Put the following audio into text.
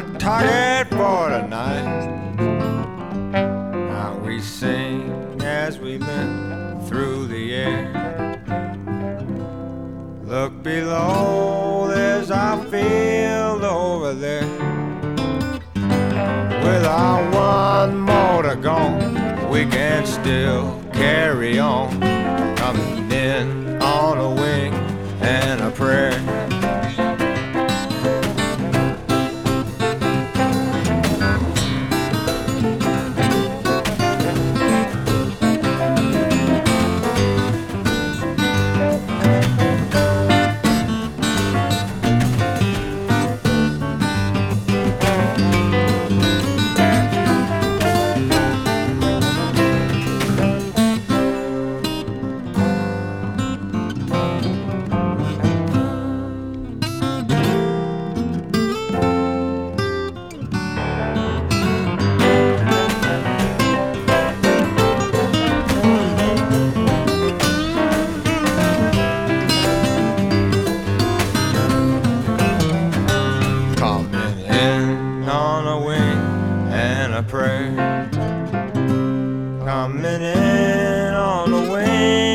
target for tonight. Now we sing as we limp through the air. Look below, there's our field over there. With our one more to go, we can still carry on. Coming in on a wing and a prayer. Prayer coming in on the wing